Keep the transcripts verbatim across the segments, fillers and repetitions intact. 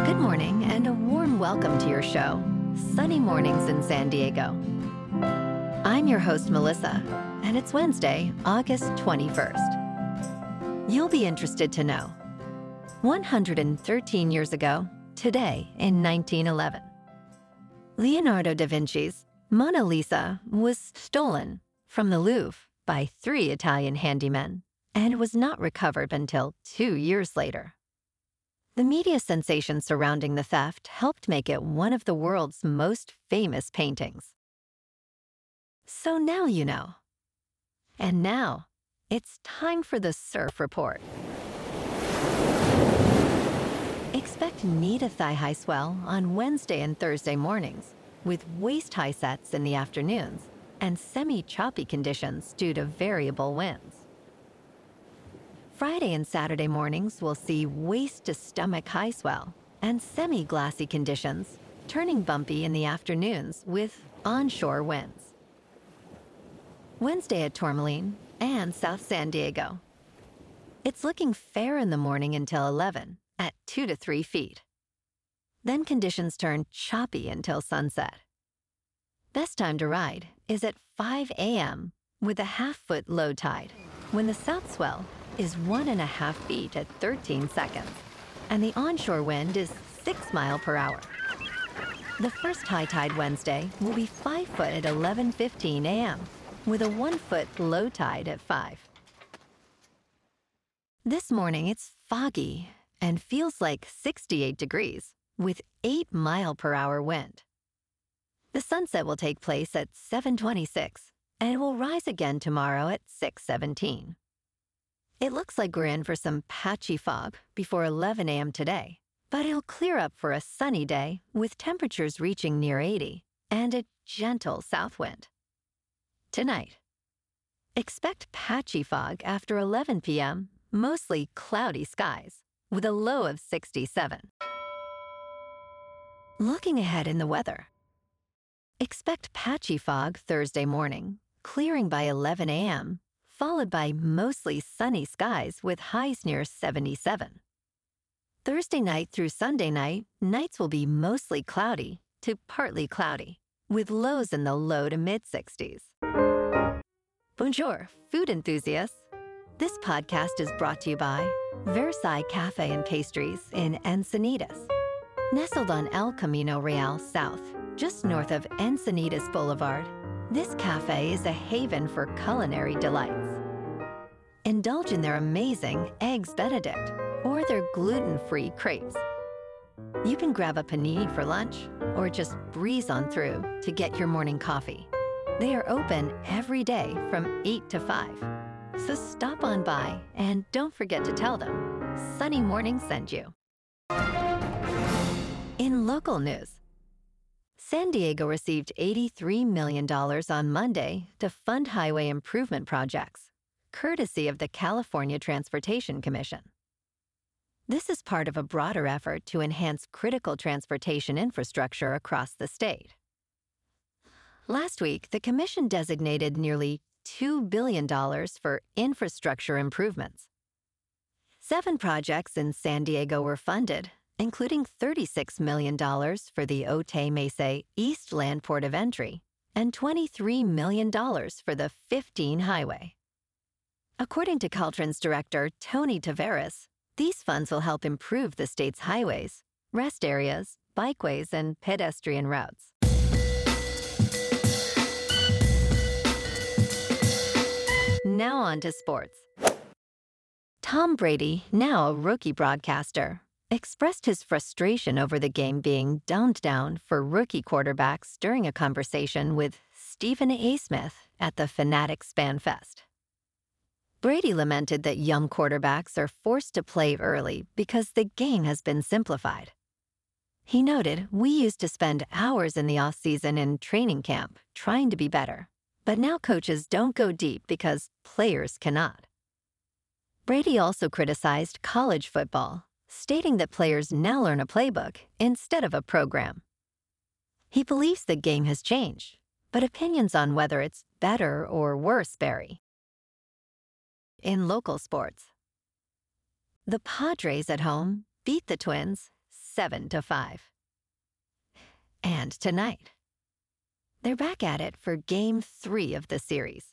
Good morning and a warm welcome to your show, Sunny Mornings in San Diego. I'm your host, Melissa, and it's Wednesday, August twenty-first. You'll be interested to know, one hundred thirteen years ago, today in nineteen eleven, Leonardo da Vinci's Mona Lisa was stolen from the Louvre by three Italian handymen and was not recovered until two years later. The media sensation surrounding the theft helped make it one of the world's most famous paintings. So now you know. And now, it's time for the Surf Report. Expect knee to thigh-high swell on Wednesday and Thursday mornings, with waist-high sets in the afternoons and semi-choppy conditions due to variable winds. Friday and Saturday mornings will see waist-to-stomach high swell and semi-glassy conditions, turning bumpy in the afternoons with onshore winds. Wednesday at Tourmaline and South San Diego. It's looking fair in the morning until eleven at two to three feet. Then conditions turn choppy until sunset. Best time to ride is at five a.m. with a half-foot low tide, when the south swell is one and a half feet at thirteen seconds, and the onshore wind is six mile per hour. The first high tide Wednesday will be five foot at eleven fifteen a.m., with a one foot low tide at five. This morning it's foggy and feels like sixty-eight degrees, with eight mile per hour wind. The sunset will take place at seven twenty-six, and it will rise again tomorrow at six seventeen. It looks like we're in for some patchy fog before eleven a.m. today, but it'll clear up for a sunny day with temperatures reaching near eighty and a gentle south wind. Tonight, expect patchy fog after eleven p.m., mostly cloudy skies, with a low of sixty-seven. Looking ahead in the weather, expect patchy fog Thursday morning, clearing by eleven a.m., followed by mostly sunny skies with highs near seventy-seven. Thursday night through Sunday night, nights will be mostly cloudy to partly cloudy, with lows in the low to mid-sixties. Bonjour, food enthusiasts. This podcast is brought to you by Versailles Cafe and Pastries in Encinitas. Nestled on El Camino Real South, just north of Encinitas Boulevard, this cafe is a haven for culinary delights. Indulge in their amazing Eggs Benedict or their gluten-free crepes. You can grab a panini for lunch or just breeze on through to get your morning coffee. They are open every day from eight to five. So stop on by and don't forget to tell them Sunny Morning sent you. In local news, San Diego received eighty-three million dollars on Monday to fund highway improvement projects, courtesy of the California Transportation Commission. This is part of a broader effort to enhance critical transportation infrastructure across the state. Last week, the Commission designated nearly two billion dollars for infrastructure improvements. Seven projects in San Diego were funded, including thirty-six million dollars for the Otay Mesa East Land Port of Entry and twenty-three million dollars for the fifteen Highway. According to Caltrans Director Tony Tavares, these funds will help improve the state's highways, rest areas, bikeways, and pedestrian routes. Now on to sports. Tom Brady, now a rookie broadcaster, expressed his frustration over the game being dumbed down for rookie quarterbacks during a conversation with Stephen A. Smith at the Fanatics Fan Fest. Brady lamented that young quarterbacks are forced to play early because the game has been simplified. He noted, "We used to spend hours in the off-season in training camp trying to be better, but now coaches don't go deep because players cannot." Brady also criticized college football, stating that players now learn a playbook instead of a program. He believes the game has changed, but opinions on whether it's better or worse vary. In local sports, the Padres at home beat the Twins seven to five. And tonight, they're back at it for Game three of the series.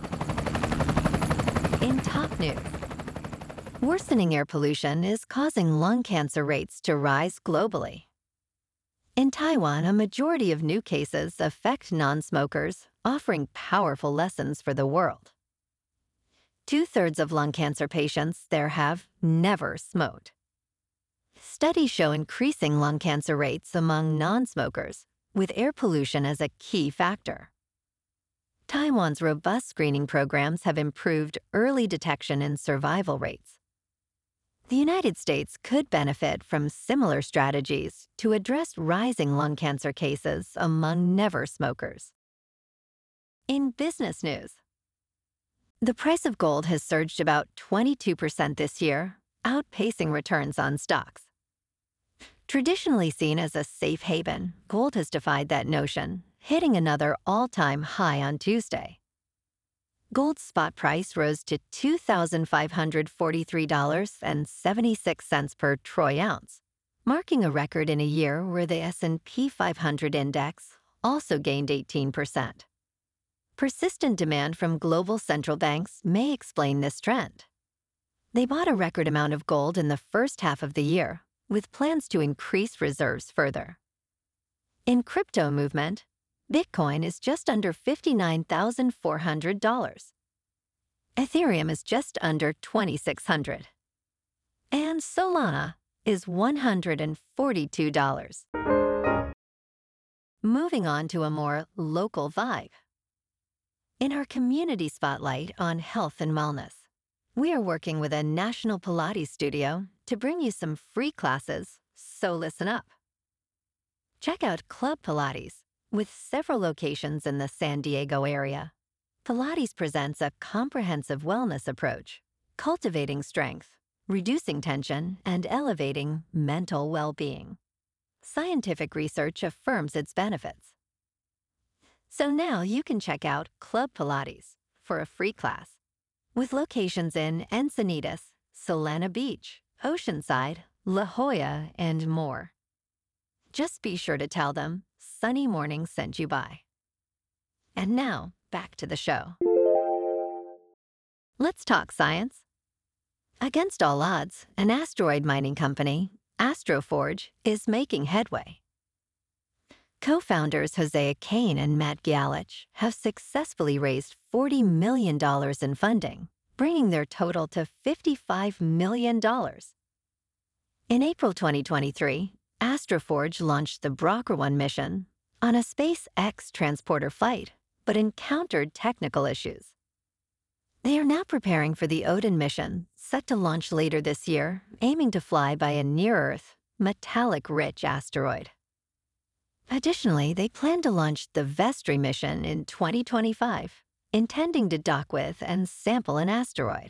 In top news, worsening air pollution is causing lung cancer rates to rise globally. In Taiwan, a majority of new cases affect non-smokers, offering powerful lessons for the world. Two-thirds of lung cancer patients there have never smoked. Studies show increasing lung cancer rates among non-smokers, with air pollution as a key factor. Taiwan's robust screening programs have improved early detection and survival rates. The United States could benefit from similar strategies to address rising lung cancer cases among never smokers. In business news, the price of gold has surged about twenty-two percent this year, outpacing returns on stocks. Traditionally seen as a safe haven, gold has defied that notion, hitting another all-time high on Tuesday. Gold's spot price rose to two thousand five hundred forty-three dollars and seventy-six cents per troy ounce, marking a record in a year where the S and P five hundred index also gained eighteen percent. Persistent demand from global central banks may explain this trend. They bought a record amount of gold in the first half of the year, with plans to increase reserves further. In crypto movement, Bitcoin is just under fifty-nine thousand four hundred dollars. Ethereum is just under twenty-six hundred dollars. And Solana is one hundred forty-two dollars. Moving on to a more local vibe. In our community spotlight on health and wellness, we are working with a national Pilates studio to bring you some free classes, so listen up. Check out Club Pilates. With several locations in the San Diego area, Pilates presents a comprehensive wellness approach, cultivating strength, reducing tension, and elevating mental well-being. Scientific research affirms its benefits. So now you can check out Club Pilates for a free class, with locations in Encinitas, Solana Beach, Oceanside, La Jolla, and more. Just be sure to tell them Sunny Morning sent you by. And now, back to the show. Let's talk science. Against all odds, an asteroid mining company, Astroforge, is making headway. Co-founders Hosea Kane and Matt Gialich have successfully raised forty million dollars in funding, bringing their total to fifty-five million dollars. In April twenty twenty-three, Astroforge launched the Brocker one mission on a SpaceX transporter flight, but encountered technical issues. They are now preparing for the Odin mission, set to launch later this year, aiming to fly by a near-Earth, metallic-rich asteroid. Additionally, they plan to launch the Vestri mission in twenty twenty-five, intending to dock with and sample an asteroid.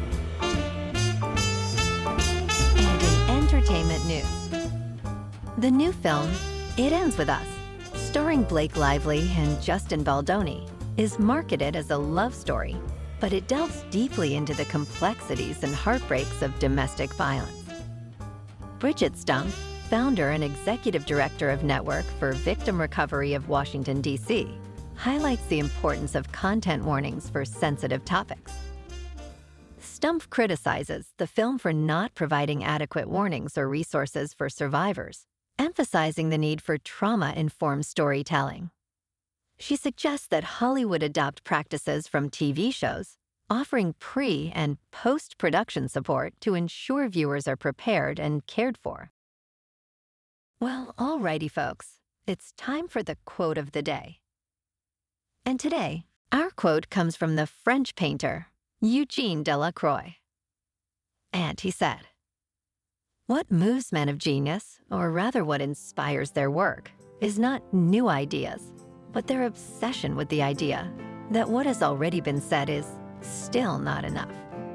And in entertainment news, the new film, It Ends With Us, starring Blake Lively and Justin Baldoni, is marketed as a love story, but it delves deeply into the complexities and heartbreaks of domestic violence. Bridget Stumpf, founder and executive director of Network for Victim Recovery of Washington, D C, highlights the importance of content warnings for sensitive topics. Stumpf criticizes the film for not providing adequate warnings or resources for survivors, emphasizing the need for trauma-informed storytelling. She suggests that Hollywood adopt practices from T V shows, offering pre- and post-production support to ensure viewers are prepared and cared for. Well, alrighty, folks, it's time for the quote of the day. And today, our quote comes from the French painter, Eugene Delacroix. And he said, "What moves men of genius, or rather what inspires their work, is not new ideas, but their obsession with the idea that what has already been said is still not enough."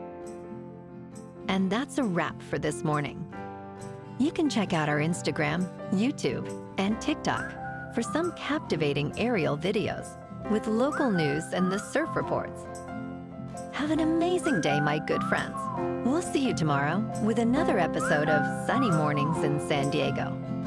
And that's a wrap for this morning. You can check out our Instagram, YouTube, and TikTok for some captivating aerial videos with local news and the surf reports. Have an amazing day, my good friends. We'll see you tomorrow with another episode of Sunny Mornings in San Diego.